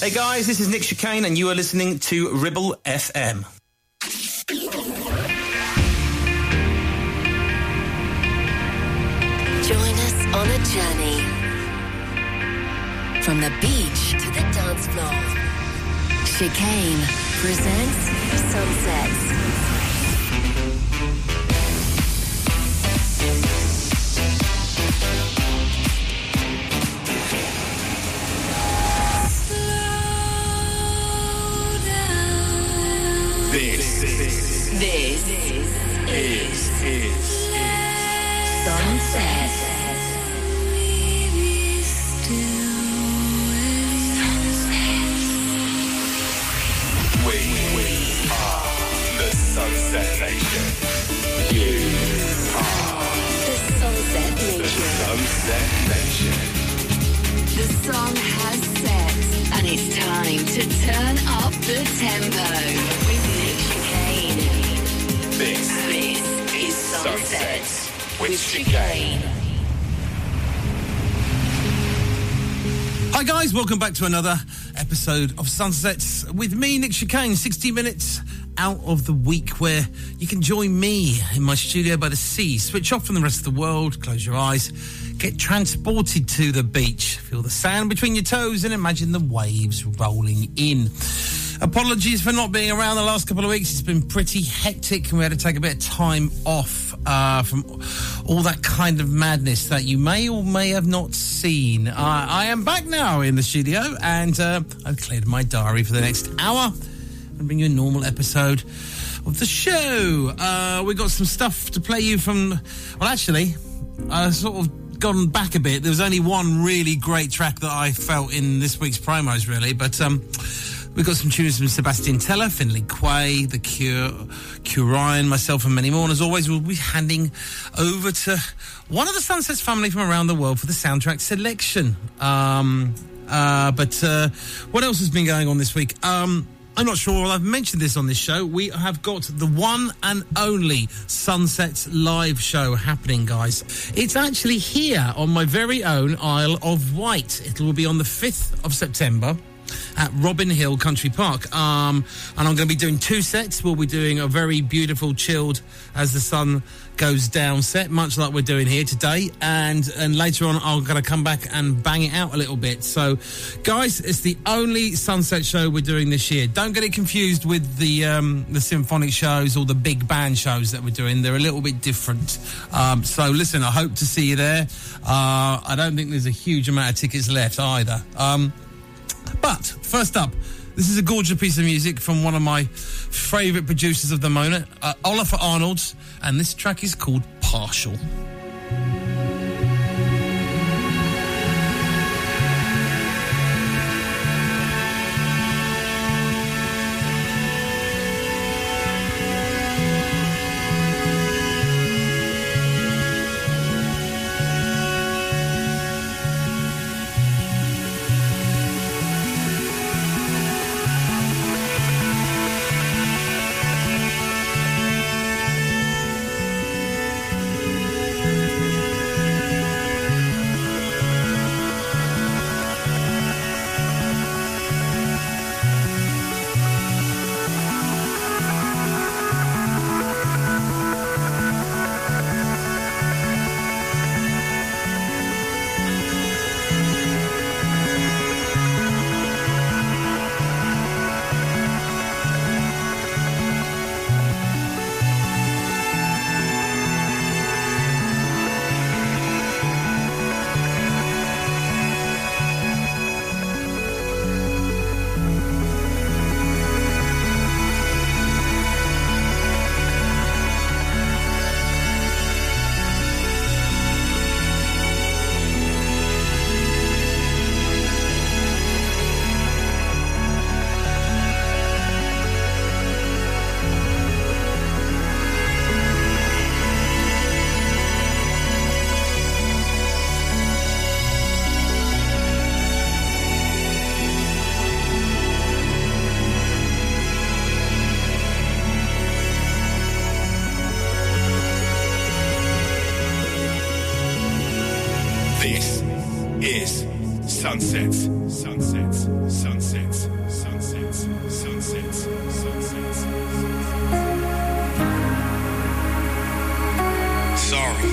Hey guys, this is Nick Chicane and you are listening to Ribble FM. Join us on a journey from the beach to the dance floor. Chicane presents Sunsets. This is Sunset. We are the Sunset Nation. You are The Sunset Nation. the Sunset Nation. The sun has set, and it's time to turn up the tempo with Nick Chicane. This Is Sunsets with Chicane. Hi guys, welcome back to another episode of Sunsets with me, Nick Chicane. 60 minutes out of the week where you can join me in my studio by the sea. Switch off from the rest of the world, close your eyes, get transported to the beach, feel the sand between your toes and imagine the waves rolling in. Apologies for not being around the last couple of weeks. It's been pretty hectic and we had to take a bit of time off from all that kind of madness that you may or may have not seen. I am back now in the studio and I've cleared my diary for the next hour and bring you a normal episode of the show. We've got some stuff to play you from... Well, actually, I sort of gone back a bit. There was only one really great track that I felt in this week's promos, really, but... We've got some tunes from Sebastian Teller, Finley Quay, The Cure, Ryan, myself and many more. And as always, we'll be handing over to one of the Sunsets family from around the world for the soundtrack selection. But what else has been going on this week? I'm not sure. I've mentioned this on this show. We have got the one and only Sunsets live show happening, guys. It's actually here on my very own Isle of Wight. It will be on the 5th of September. At Robin Hill Country Park. And I'm going to be doing two sets. We'll be doing a very beautiful, chilled As the Sun Goes Down set, much like we're doing here today. And later on, I'm going to come back and bang it out a little bit. So, guys, it's the only Sunset show we're doing this year. Don't get it confused with the symphonic shows or the big band shows that we're doing. They're a little bit different. So, listen, I hope to see you there. I don't think there's a huge amount of tickets left either. But first up, this is a gorgeous piece of music from one of my favourite producers of the moment, Oliver Arnold, and this track is called Partial. This is Sunsets, sunsets, sunsets, sunsets, sunsets, sunsets. Sorry.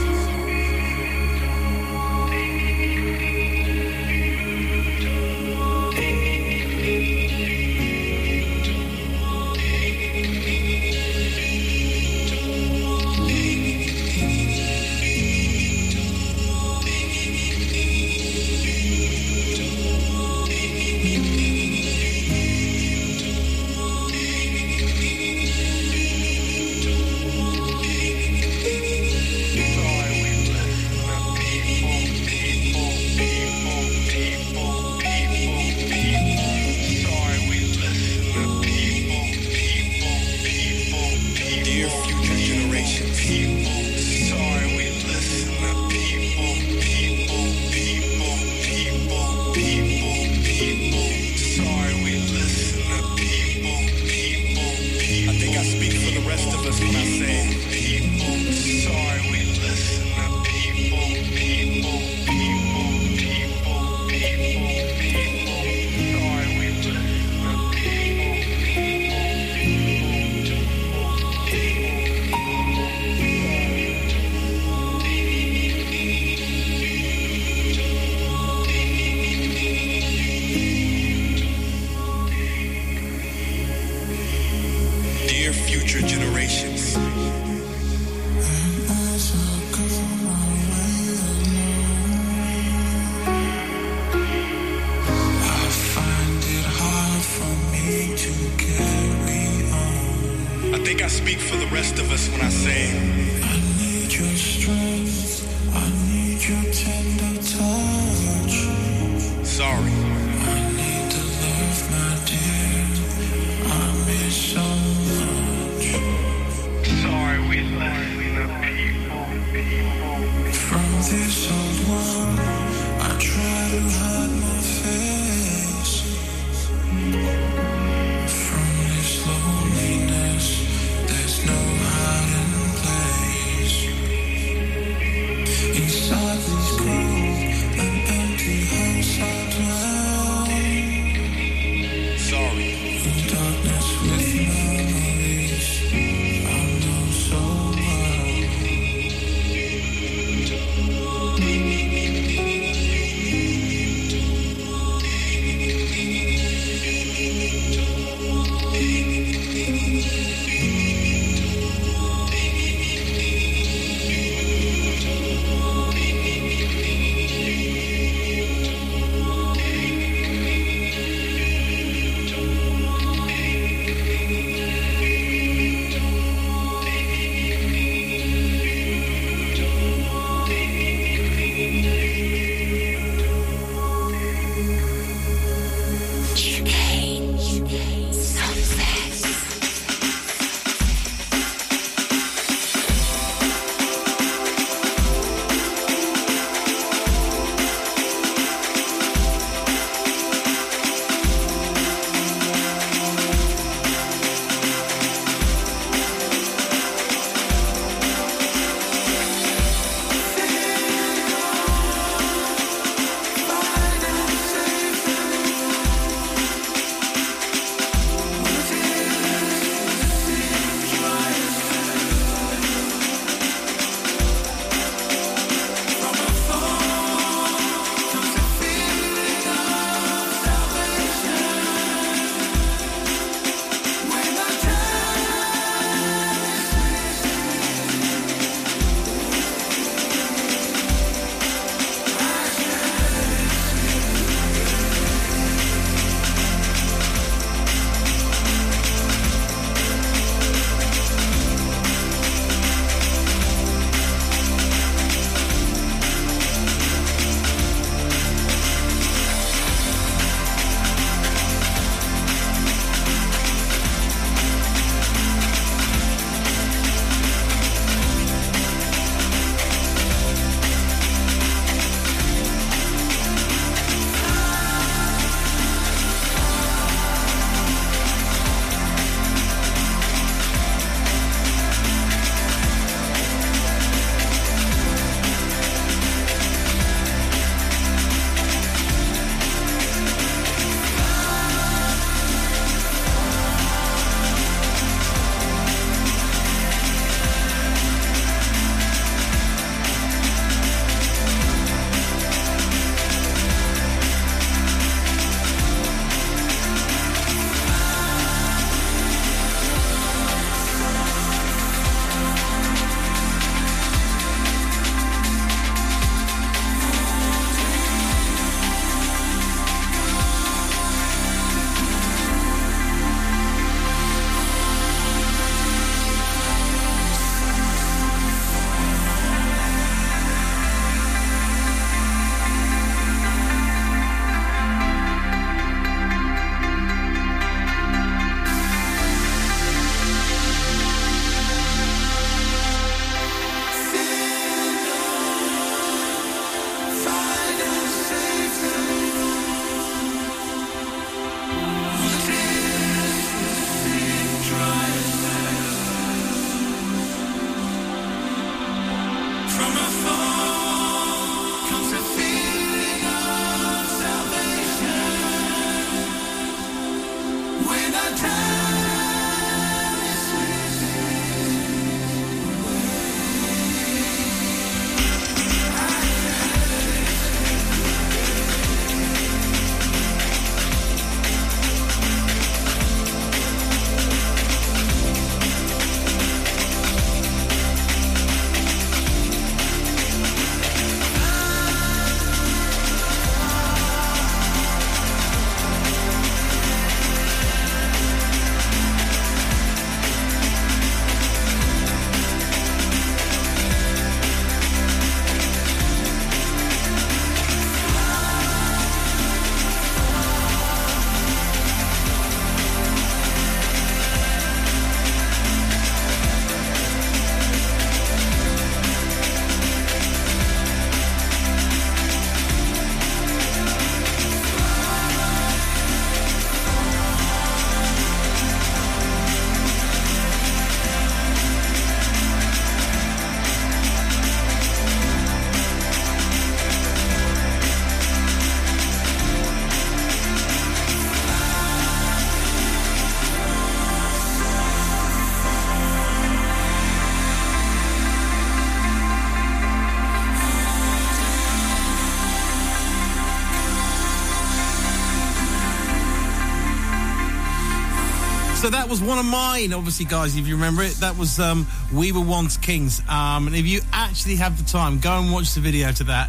So that was one of mine, obviously, guys, if you remember it. That was We Were Once Kings. And if you actually have the time, go and watch the video to that.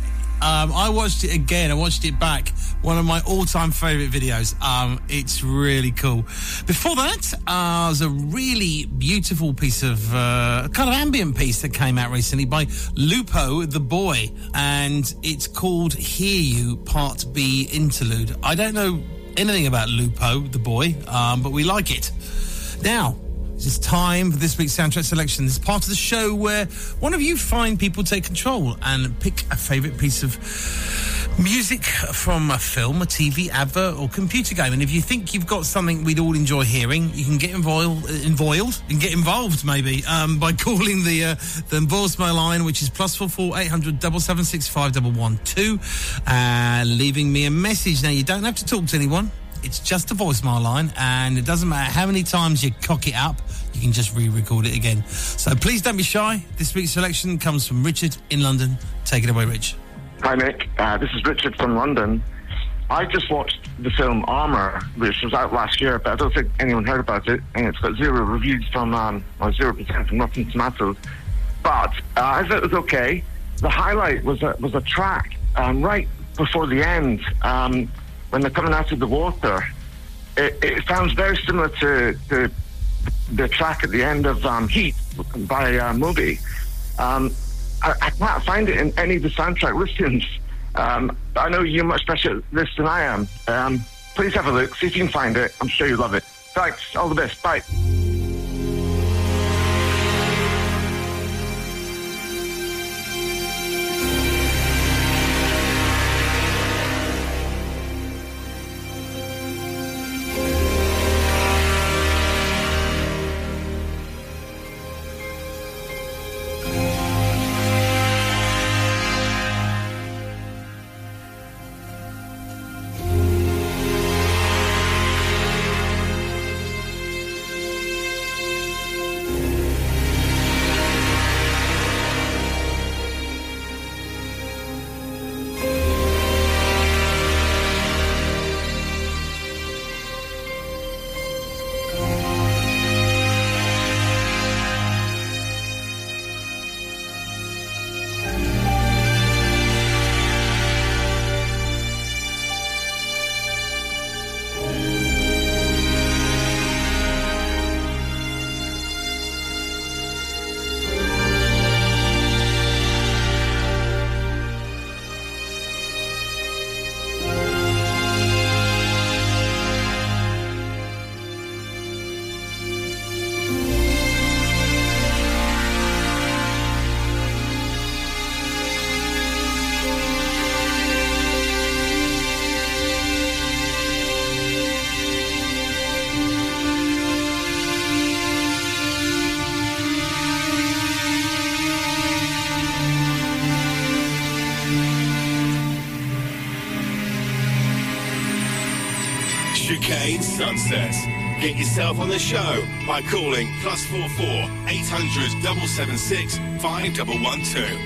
I watched it again. I watched it back. One of my all-time favourite videos. It's really cool. Before that, was a really beautiful piece of kind of ambient piece that came out recently by Lupo the Boy, and it's called Hear You Part B Interlude. I don't know anything about Lupo the Boy, but we like it. Now, it's time for this week's soundtrack selection. This is part of the show where one of you fine people take control and pick a favourite piece of music from a film, a TV advert or computer game. And if you think you've got something we'd all enjoy hearing, you can get involved maybe, by calling the voicemail line, which is +44 800 776 5112, leaving me a message. Now, you don't have to talk to anyone. It's just a voicemail line, and it doesn't matter how many times you cock it up, you can just re-record it again. So please don't be shy. This week's selection comes from Richard in London. Take it away, Rich. Hi, Nick. This is Richard from London. I just watched the film Armour, which was out last year, but I don't think anyone heard about it, and it's got 0 reviews from, or 0% from Rotten Tomatoes. But I thought it was okay. The highlight was a track right before the end, when they're coming out of the water. It sounds very similar to the track at the end of Heat by Moby. I can't find it in any of the soundtrack listings. I know you're much better at this than I am. Please have a look, see if you can find it. I'm sure you'll love it. Thanks, all the best, bye. Chicane Sunsets. Get yourself on the show by calling +44 800 776 5112.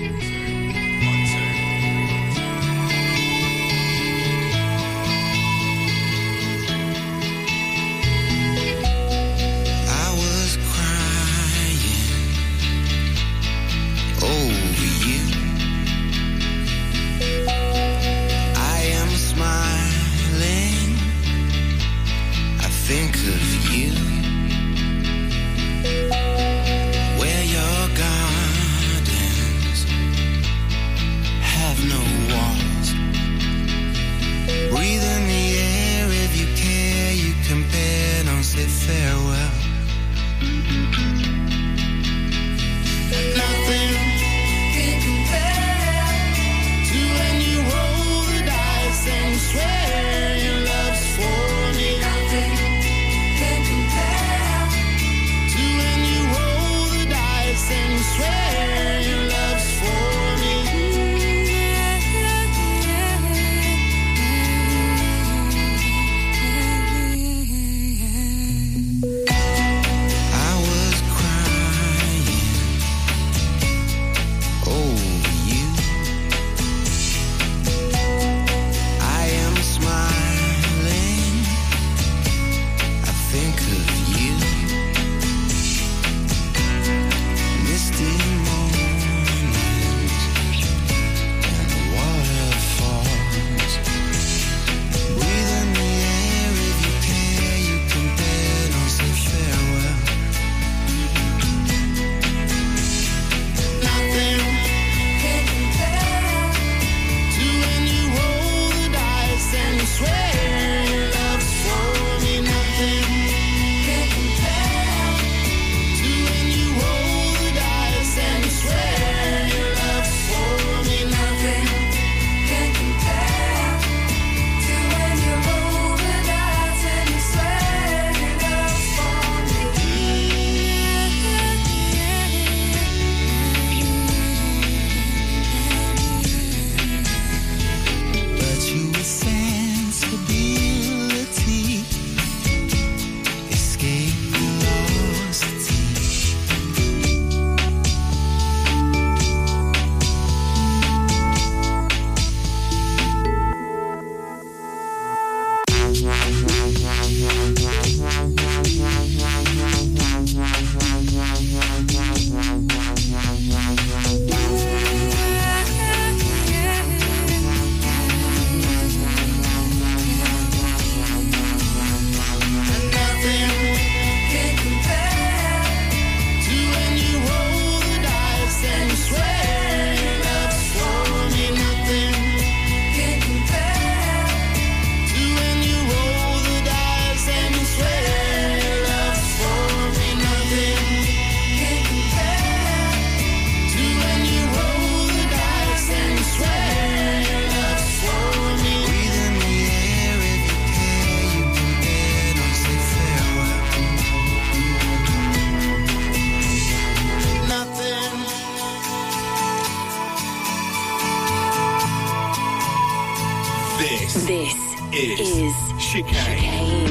This is Chicane.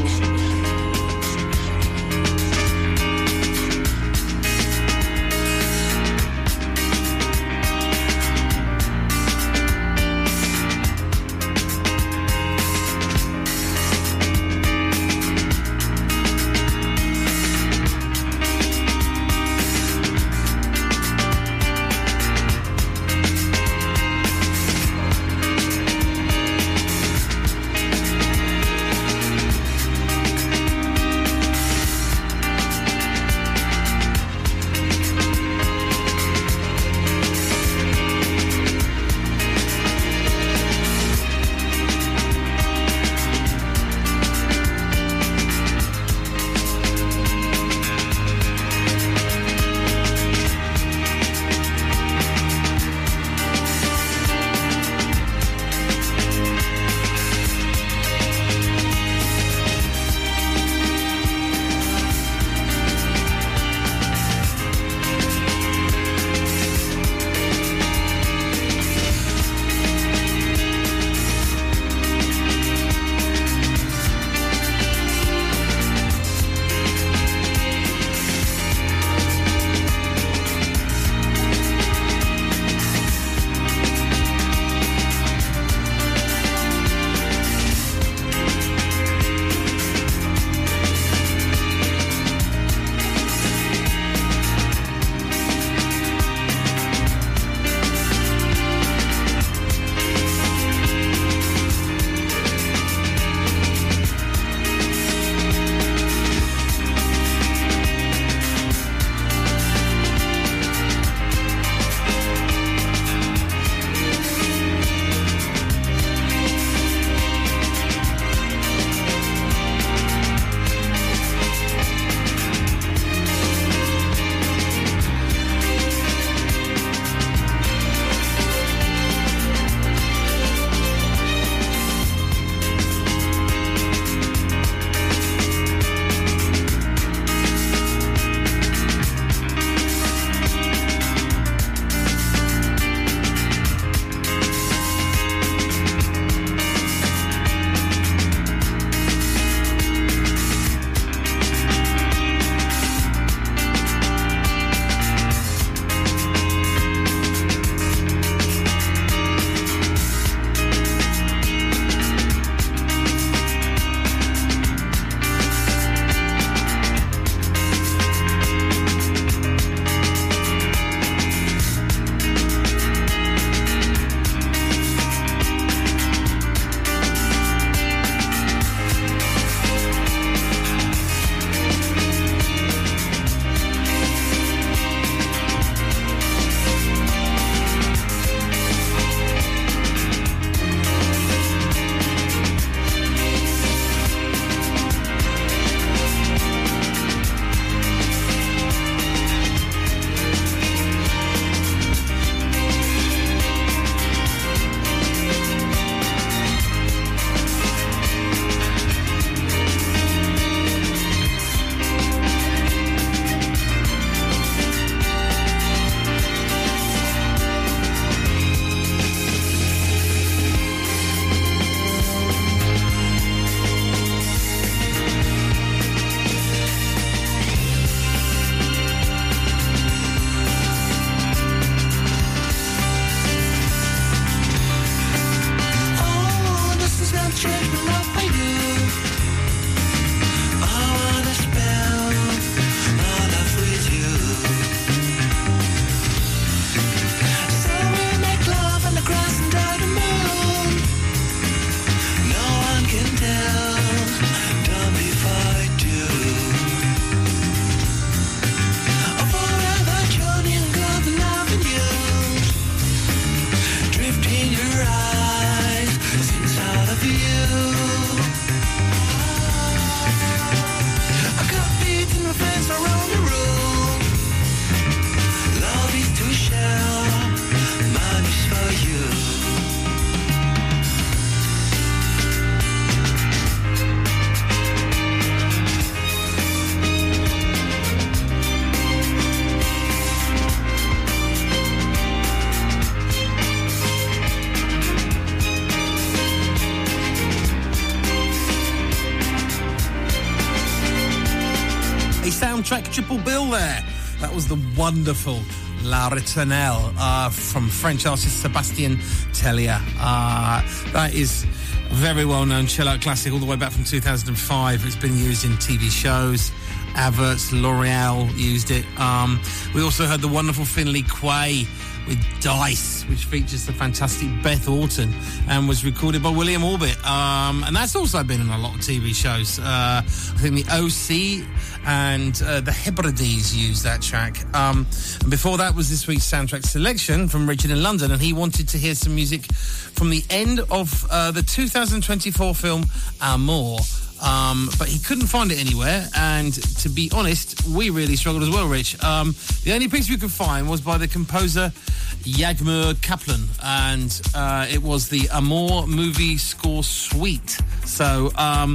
soundtrack triple bill there. That was the wonderful La Ritournelle from French artist Sébastien Tellier. That is a very well-known chill-out classic all the way back from 2005. It's been used in TV shows, adverts. L'Oreal used it. We also heard the wonderful Finley Quay with Dice, which features the fantastic Beth Orton and was recorded by William Orbit. And that's also been in a lot of TV shows. I think the OC and the Hebrides used that track. And before that was this week's soundtrack selection from Richard in London, and he wanted to hear some music from the end of the 2024 film Amour. But he couldn't find it anywhere, and to be honest, we really struggled as well, Rich. The only piece we could find was by the composer Jagmur Kaplan, and it was the Amour movie score suite. So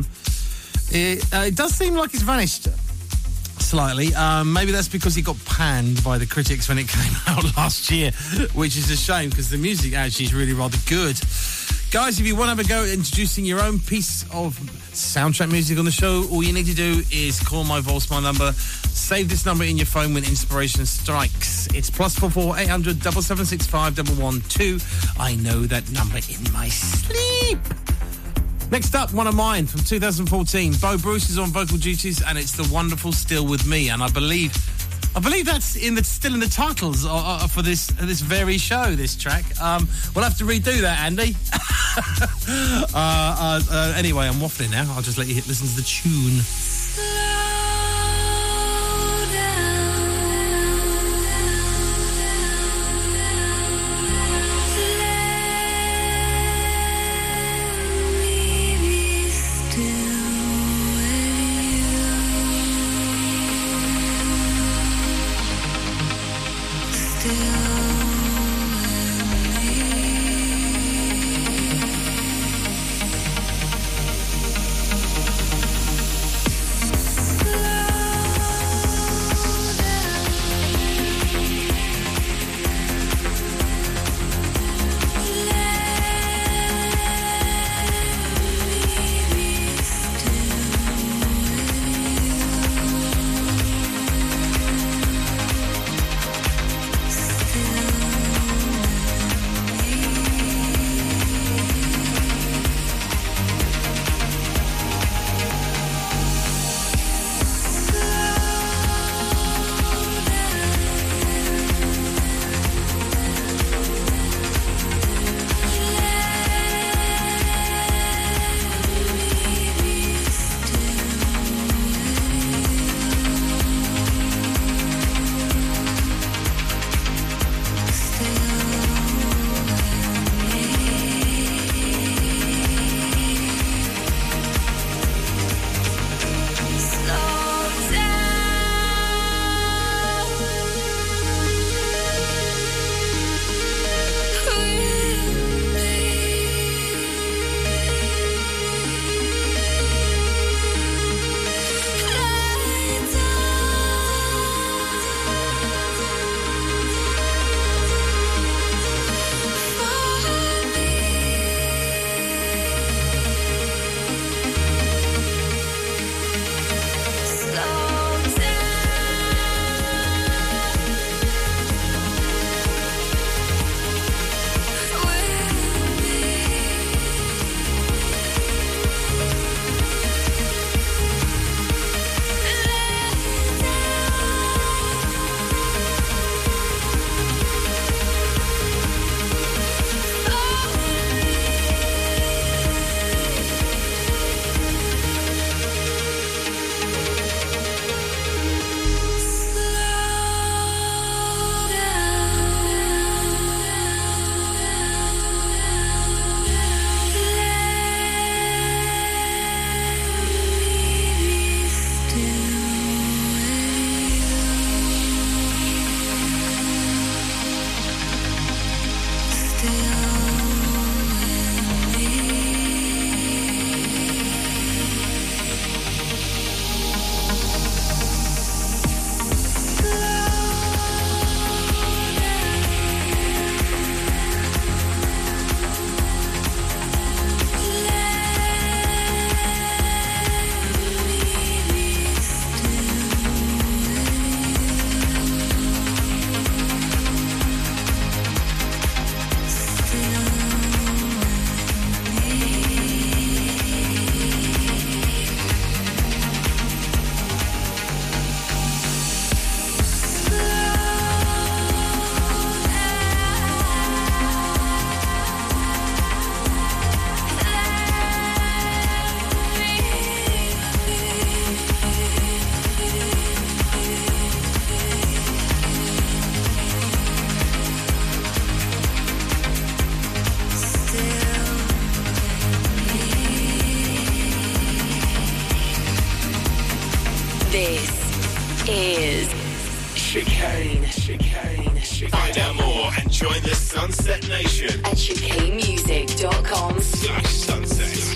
it does seem like it's vanished slightly. Maybe that's because it got panned by the critics when it came out last year, which is a shame because the music actually is really rather good. Guys, if you want to have a go at introducing your own piece of soundtrack music on the show, all you need to do is call my voicemail number. Save this number in your phone when inspiration strikes. It's +44 800 7765 112. I know that number in my sleep. Next up, one of mine from 2014. Bo Bruce is on vocal duties, and it's the wonderful Still With Me. And I believe that's still in the titles for this very show, this track. We'll have to redo that, Andy. Anyway, I'm waffling now. I'll just let you listen to the tune. is Chicane. Find out more and join the Sunset Nation at chicanemusic.com/sunset.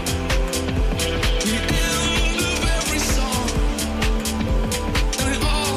all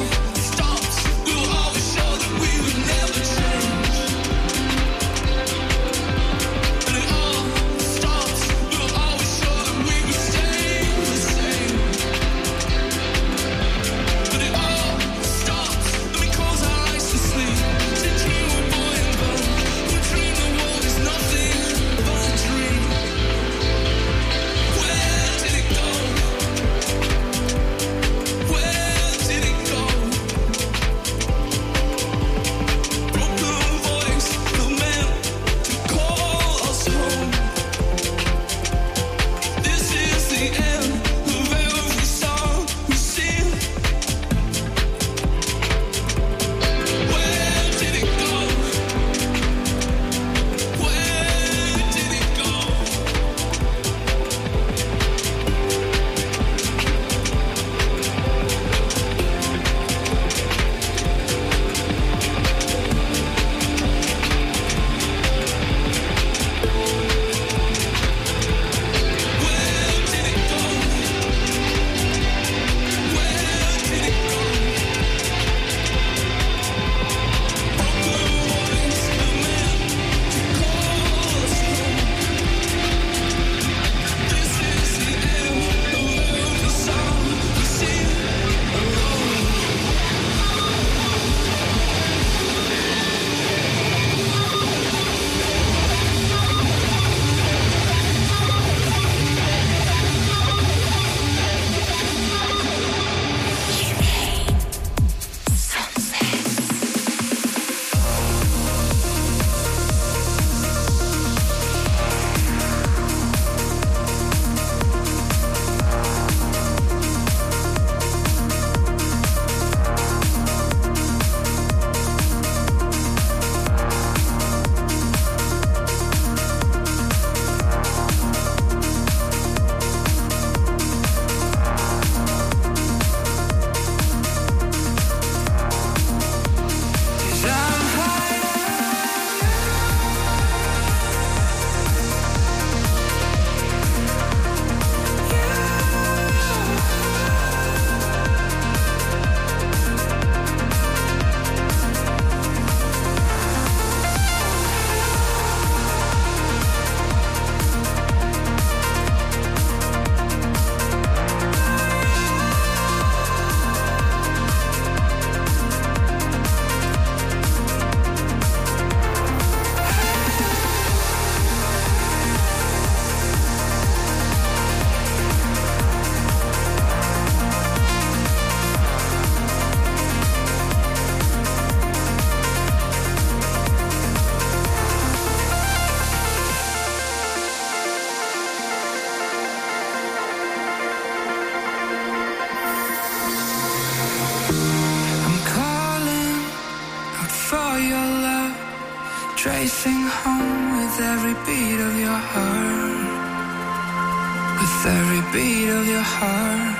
Tracing home with every beat of your heart, with every beat of your heart.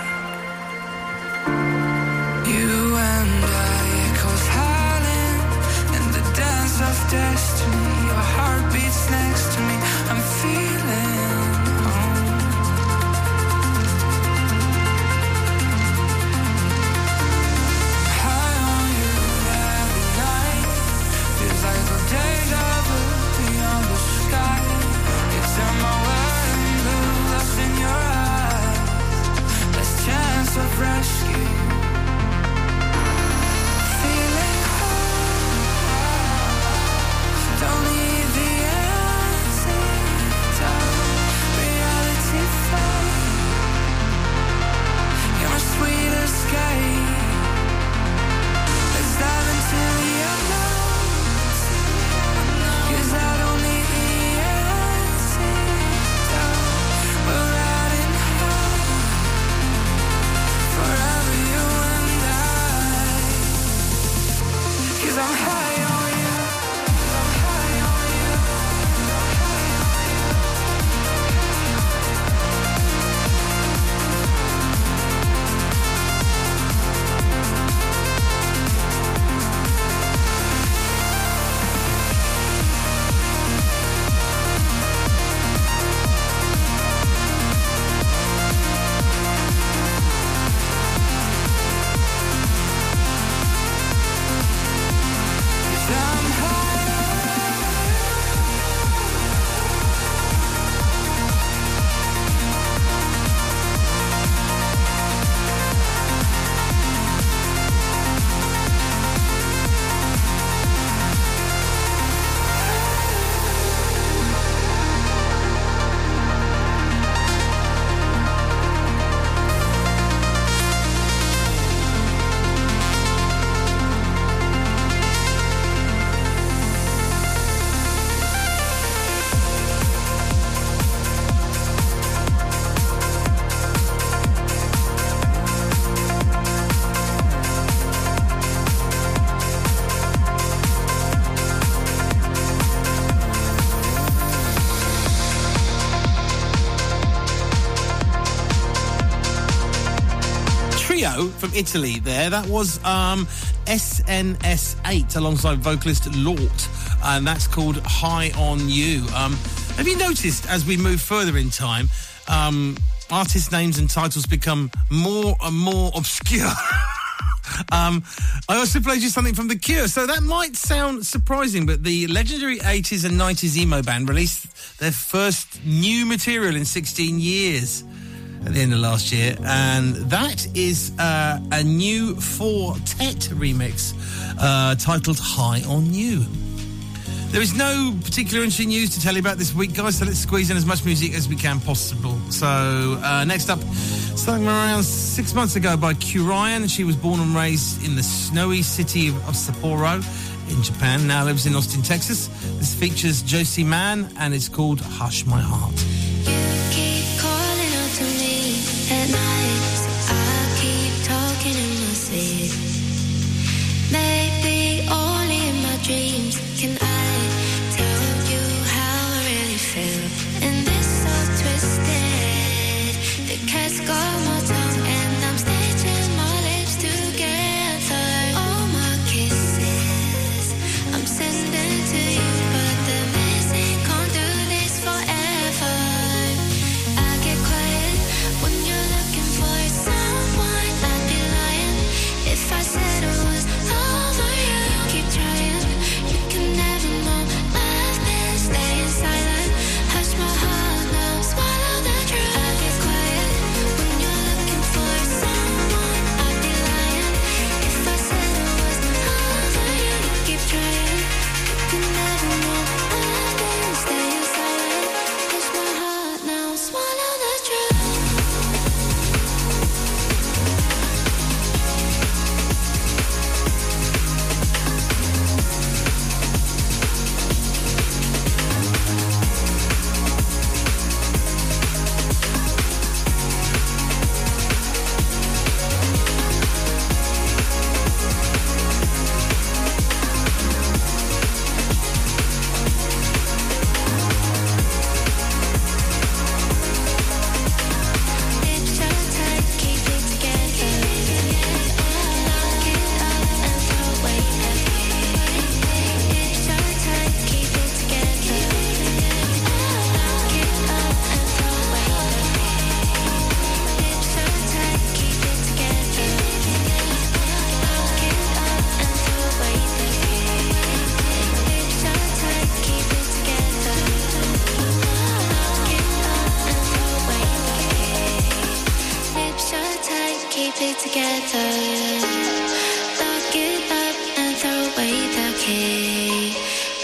You and I, echoes howling in the dance of destiny. Your heart beats next to me. I'm feeling home. High on you every night. Feels like a deja vu beyond the sky. You turn my world in blue, lost in your eyes. Last chance of rescue. Feeling home. Don't need the antidote. Reality fade. You're my sweet escape. Let's dive into the unknown. 'Cause I don't need the antidote. We're riding high. Forever you and I. 'Cause I'm high on you. I'm high on you. I'm high. Trio from Italy there. That was SNS8 alongside vocalist Lort, and that's called High on You. Have you noticed as we move further in time, artist names and titles become more and more obscure? I also played you something from The Cure, so that might sound surprising, but the legendary 80s and 90s emo band released their first new material in 16 years at the end of last year, and that is a new Four-Tet remix titled High on You. There is no particular interesting news to tell you about this week, guys, so let's squeeze in as much music as we can possible. So, next up, something around 6 months ago by Kurian. She was born and raised in the snowy city of Sapporo in Japan, now lives in Austin, Texas. This features Josie Mann, and it's called Hush My Heart. Keep calling out to me at night, so I keep talking in my sleep. Maybe only in my dreams can I tell you how I really feel. And this so twisted, the cat's got my tongue and I'm stitching my lips together. All my kisses I'm sending to you, but they're missing. Can't do this forever. I get quiet when you're looking for someone. I'd be lying if I Lock it up and throw away the key.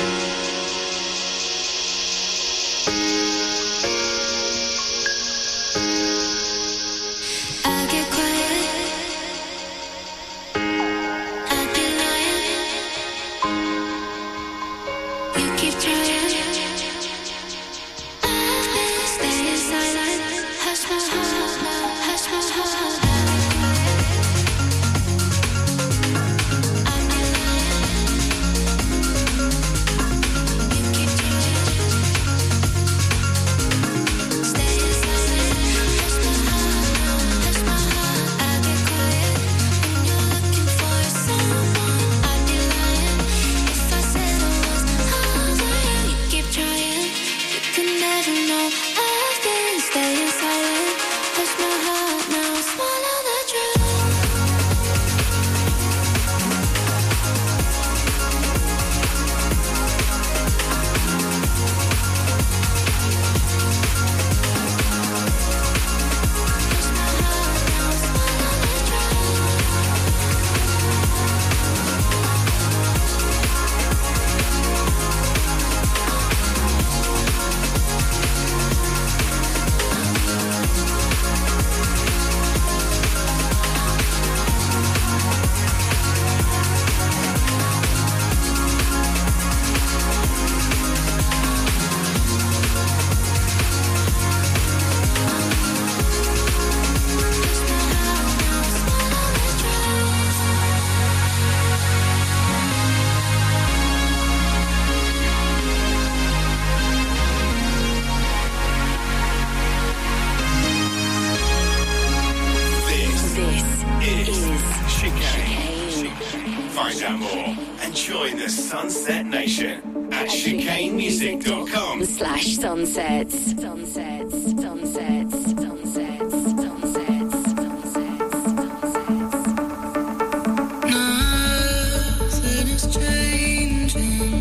I get quiet. I'd be lying. You keep trying. I've been staying silent. Hush my heart now. Hush my heart. I'd be lying. You keep trying. Staying silent. Hush my heart now. Hush my heart. I get quiet when you're looking for someone. I'd be lying if I said I was over you. You keep trying. You can never know. I've been staying silent. Hush my heart now. Swallow the truth. Hush my heart now. Swallow the This is Chicane. Find out more and join the Sunset Nation at chicanemusic.com/sunsets. Nothing is changing.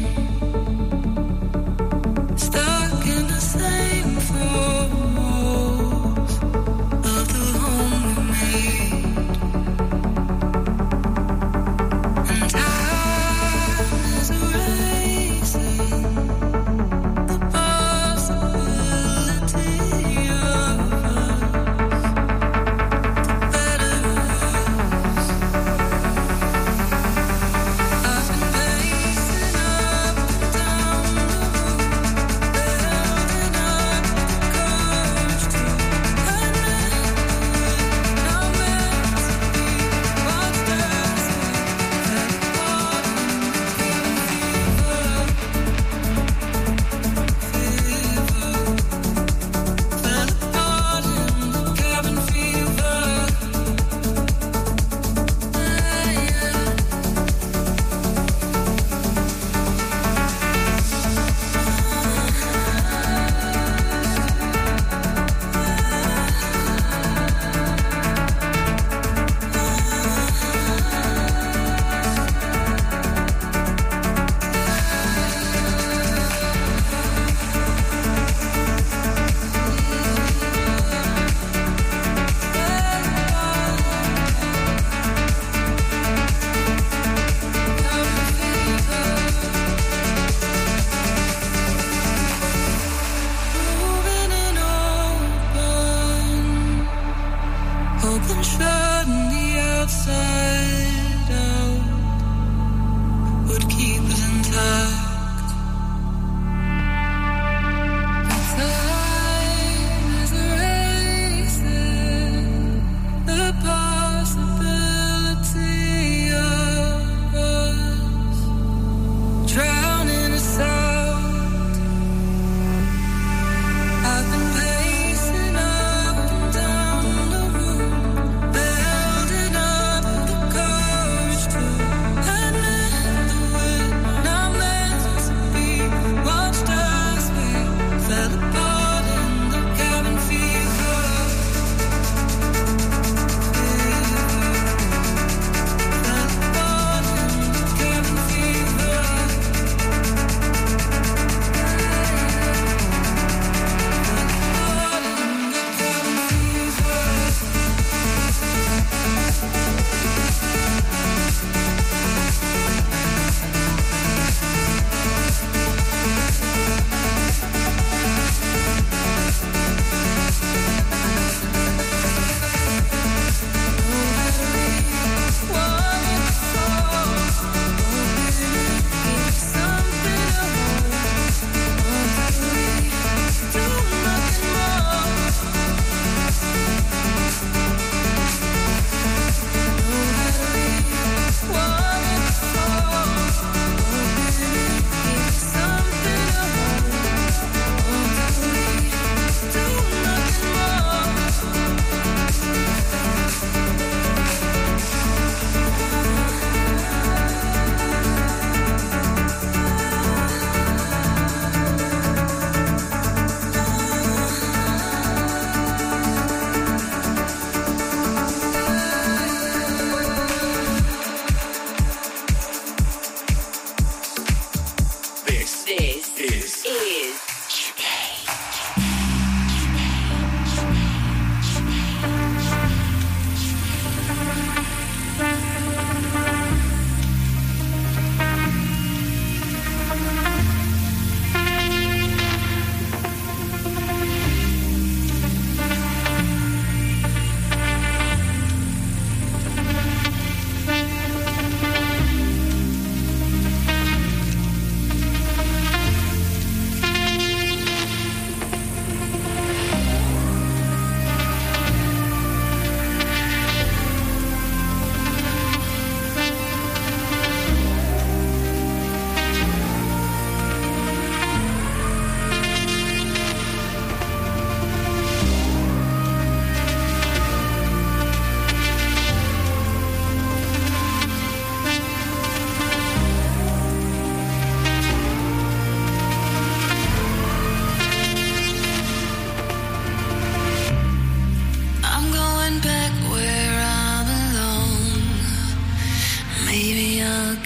Stuck in the same four walls of the home we made. And time is erasing the possibility of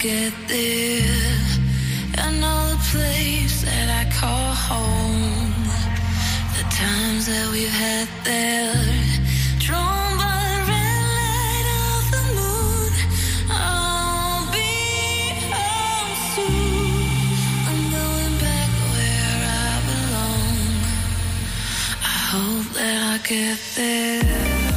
get there. I know the place that I call home. The times that we've had there, drawn by the red light of the moon. I'll be home soon. I'm going back where I belong. I hope that I get there.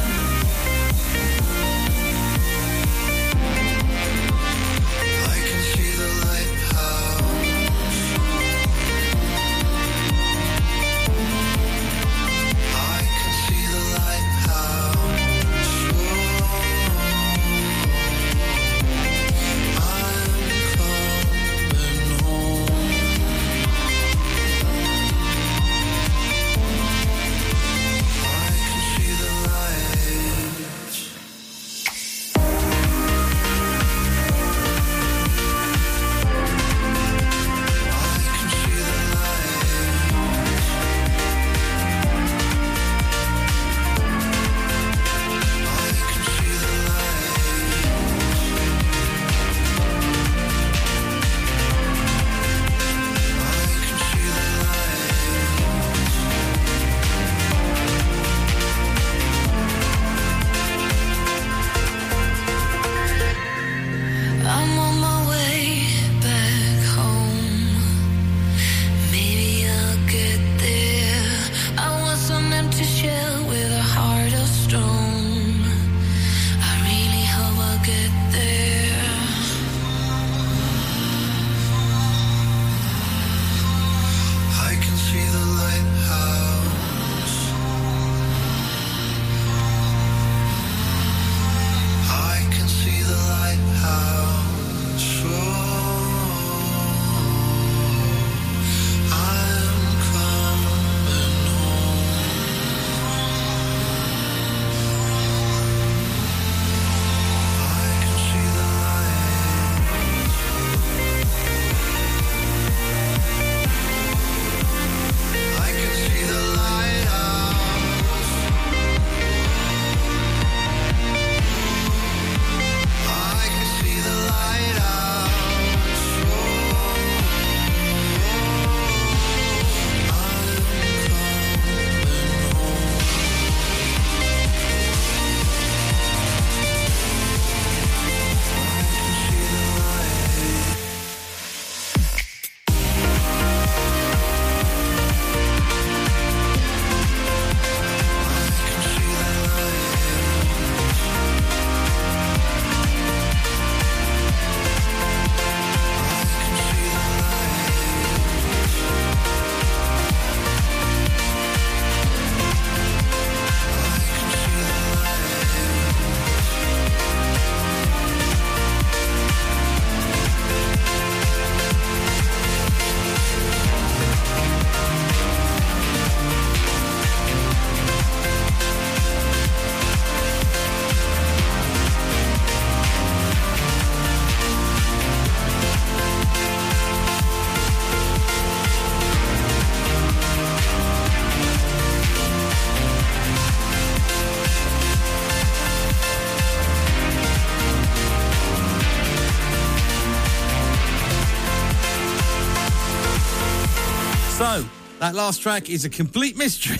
So, that last track is a complete mystery.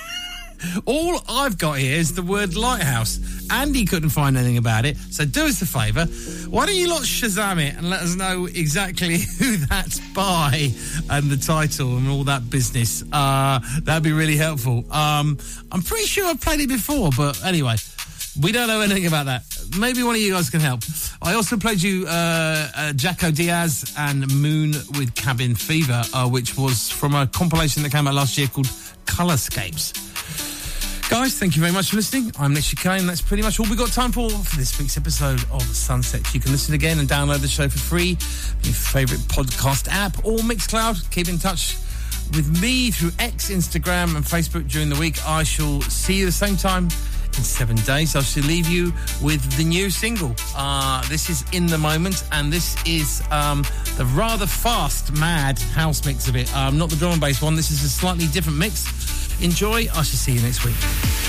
All I've got here is the word lighthouse. Andy couldn't find anything about it, so do us a favour. Why don't you lot Shazam it and let us know exactly who that's by and the title and all that business. That'd be really helpful. I'm pretty sure I've played it before, but anyway, we don't know anything about that. Maybe one of you guys can help. I also played you Jaco Diaz and Moon with Cabin Fever, which was from a compilation that came out last year called Colorscapes. Guys, thank you very much for listening. I'm Nick Chicane. That's pretty much all we got time for this week's episode of Sunset. You can listen again and download the show for free on your favourite podcast app or Mixcloud. Keep in touch with me through X, Instagram and Facebook during the week. I shall see you the same time in 7 days. I shall leave you with the new single. This is In the Moment, and this is the rather fast, mad house mix of it. Not the drum and bass one. This is a slightly different mix. Enjoy. I shall see you next week.